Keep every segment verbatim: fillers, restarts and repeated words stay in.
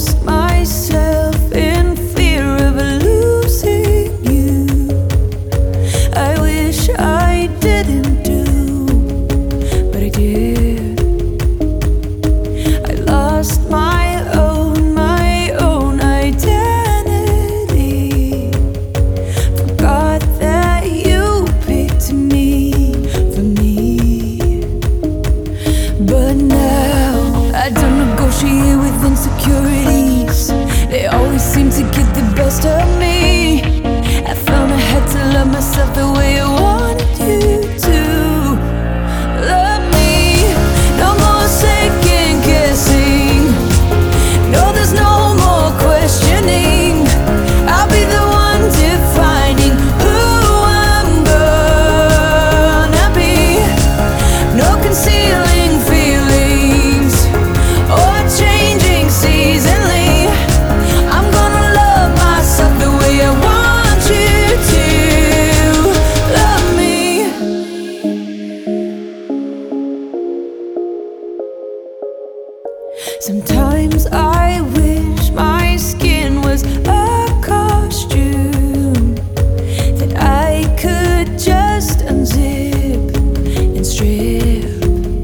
lost myself in fear of losing you. I wish I didn't do, but I did. I lost my own, my own identity. Forgot that you picked me for me. But now I don't negotiate with insecurities. They always seem to get the best of me. I found I had to love myself the way I wanted you to love me. No more second guessing. No, there's no more questioning. I'll be the one defining who I'm gonna be. No concealing feelings or changing seasonally. I'm gonna love myself the way I want you to love me. Sometimes I wish my skin was a costume that I could just unzip and strip.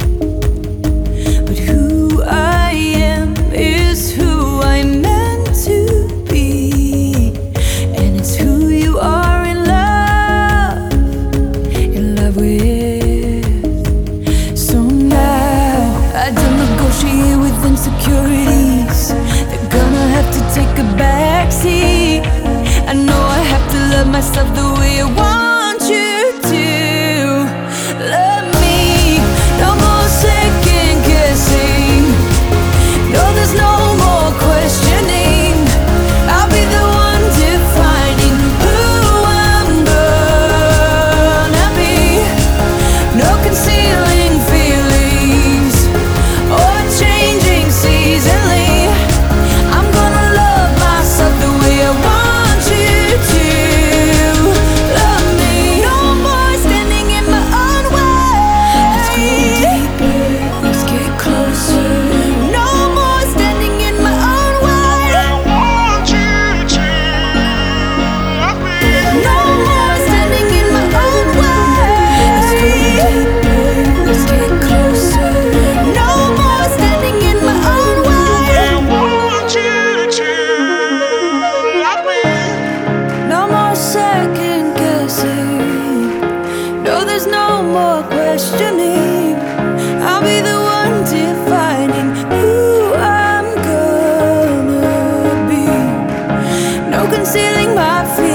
But who I am is who I'm meant to be, and it's who you are in love, in love with. So now I don't negotiate with insecurities. They're gonna have to take a backseat. I know I have to love myself the way I want you to love me. No more second guessing. No, there's no more questioning. I'll be the one defining who I'm gonna be. No concealing feelings or changing seasonally. I'm gonna love myself the way I want you to love me. No more standing in my own way. Let's go deeper, let's get closer. No more standing in my own way. I want you to love me. No more standing in my own way. Let's go deeper, let's get closer. No more standing in my own way. I want you to love me. No more second guessing. No, there's no more questioning. I'll be the one defining who I'm gonna be. No concealing my feelings.